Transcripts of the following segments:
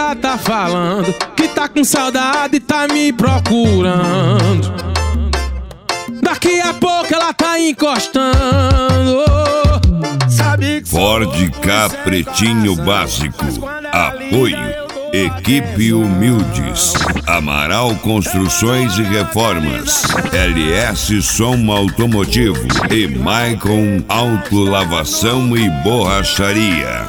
ela tá falando que tá com saudade e tá me procurando. Daqui a pouco ela tá encostando. Ford Ka Pretinho Básico. Apoio Equipe Humildes, Amaral Construções e Reformas, LS Som Automotivo e Maicon Autolavação e Borracharia.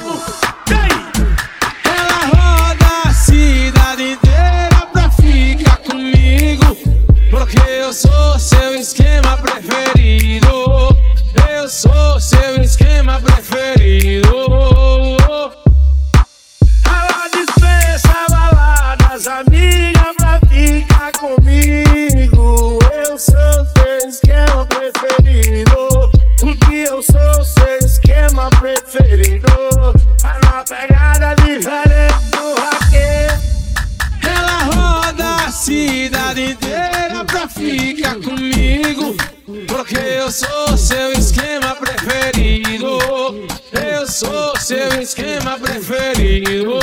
Ela roda a cidade inteira pra ficar comigo, porque eu sou seu esquema preferido. Eu sou seu esquema preferido. Amiga pra ficar comigo, eu sou seu esquema preferido. Porque eu sou seu esquema preferido. Tá na pegada diferente do raquete. Ela roda a cidade inteira pra ficar comigo, porque eu sou seu esquema preferido. Eu sou seu esquema preferido.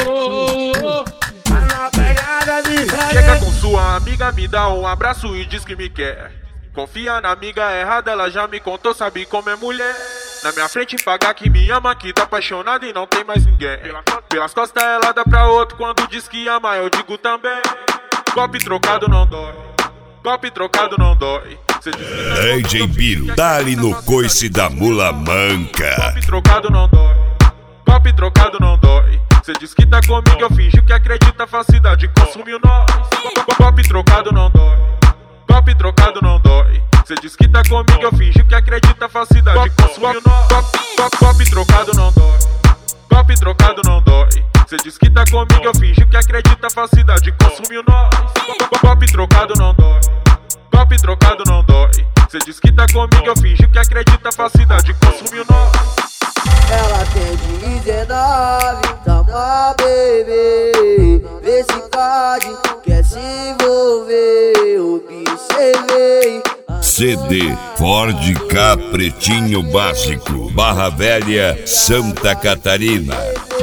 Chega com sua amiga, me dá um abraço e diz que me quer. Confia na amiga errada, ela já me contou, sabe como é mulher. Na minha frente pagar que me ama, que tá apaixonada e não tem mais ninguém. Pelas costas ela dá pra outro, quando diz que ama eu digo também. Golpe trocado não dói, golpe trocado não dói. DJ Biro, dá-lhe no coice da mula manca. Golpe trocado não dói, golpe trocado não dói. Cê diz que tá comigo, eu finjo que acredita, falsidade consumiu nós. Golpe trocado não dói, golpe trocado não dói. Cê diz que tá comigo, eu finjo que acredita, falsidade consumiu nós. Golpe trocado não dói, golpe trocado não dói. Cê diz que tá comigo, eu finjo que acredita, falsidade consumiu nós. Golpe trocado não dói, golpe trocado não dói. Cê diz que tá comigo, eu finjo que acredita, falsidade consumiu nós. Ela tem 19, toma baby, vê se pode, quer se envolver, observei. CD Ford Ka Pretinho Básico, Barra Velha, Santa Catarina.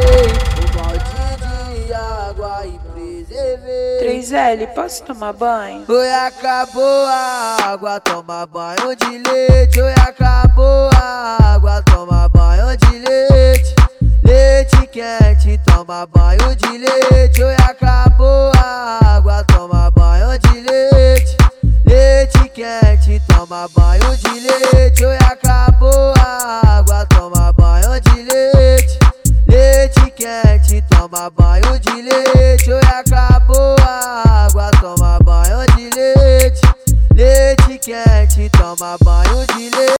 3L, posso tomar banho? Oi, acabou a água, toma banho de leite. Oi, acabou a água, toma banho de leite. Leite quente, toma banho de leite. Oi, acabou a água, toma banho de leite. Leite quente, toma banho de leite. Oi, acabou a água, toma banho de leite. Leite quente, toma banho de leite. Oi, acabou a água, toma banho de leite. Leite quente, toma banho de leite.